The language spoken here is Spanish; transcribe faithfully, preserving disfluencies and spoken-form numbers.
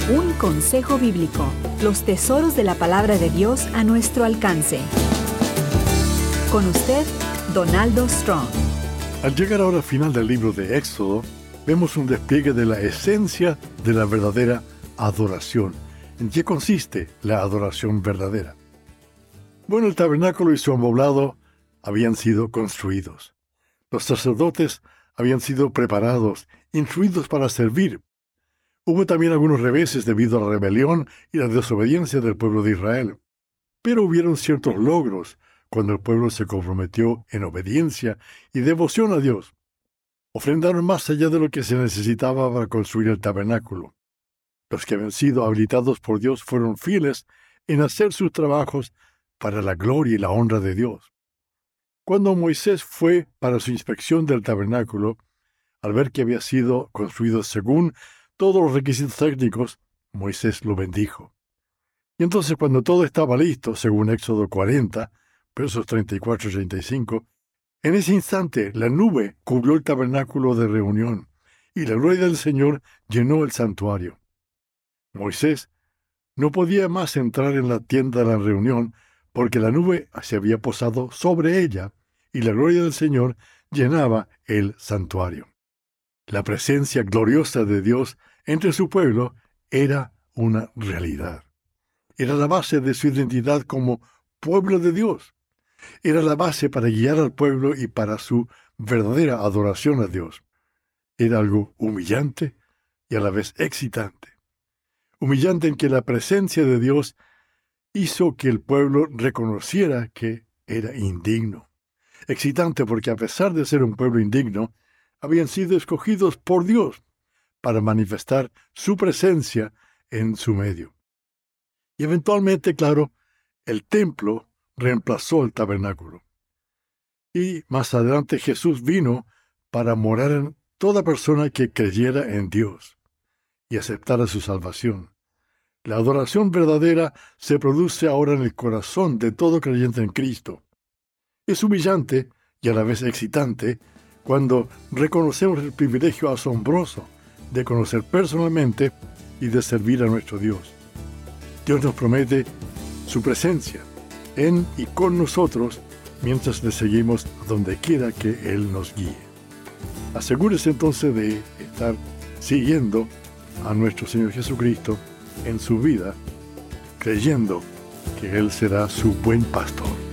Un consejo bíblico. Los tesoros de la palabra de Dios a nuestro alcance. Con usted, Donaldo Strong. Al llegar ahora al final del libro de Éxodo, vemos un despliegue de la esencia de la verdadera adoración. ¿En qué consiste la adoración verdadera? Bueno, el tabernáculo y su amoblado habían sido construidos. Los sacerdotes habían sido preparados, instruidos para servir. Hubo también algunos reveses debido a la rebelión y la desobediencia del pueblo de Israel. Pero hubieron ciertos logros cuando el pueblo se comprometió en obediencia y devoción a Dios. Ofrendaron más allá de lo que se necesitaba para construir el tabernáculo. Los que habían sido habilitados por Dios fueron fieles en hacer sus trabajos para la gloria y la honra de Dios. Cuando Moisés fue para su inspección del tabernáculo, al ver que había sido construido según todos los requisitos técnicos, Moisés lo bendijo. Y entonces cuando todo estaba listo, según Éxodo cuarenta, versos treinta y cuatro y treinta y cinco, en ese instante la nube cubrió el tabernáculo de reunión, y la gloria del Señor llenó el santuario. Moisés no podía más entrar en la tienda de la reunión porque la nube se había posado sobre ella, y la gloria del Señor llenaba el santuario. La presencia gloriosa de Dios entre su pueblo era una realidad. Era la base de su identidad como pueblo de Dios. Era la base para guiar al pueblo y para su verdadera adoración a Dios. Era algo humillante y a la vez excitante. Humillante en que la presencia de Dios hizo que el pueblo reconociera que era indigno. Excitante porque a pesar de ser un pueblo indigno, habían sido escogidos por Dios para manifestar su presencia en su medio. Y eventualmente, claro, el templo reemplazó el tabernáculo. Y más adelante Jesús vino para morar en toda persona que creyera en Dios y aceptara su salvación. La adoración verdadera se produce ahora en el corazón de todo creyente en Cristo. Es humillante y a la vez excitante cuando reconocemos el privilegio asombroso de conocer personalmente y de servir a nuestro Dios. Dios nos promete su presencia en y con nosotros mientras le seguimos a donde quiera que Él nos guíe. Asegúrese entonces de estar siguiendo a nuestro Señor Jesucristo en su vida, creyendo que Él será su buen pastor.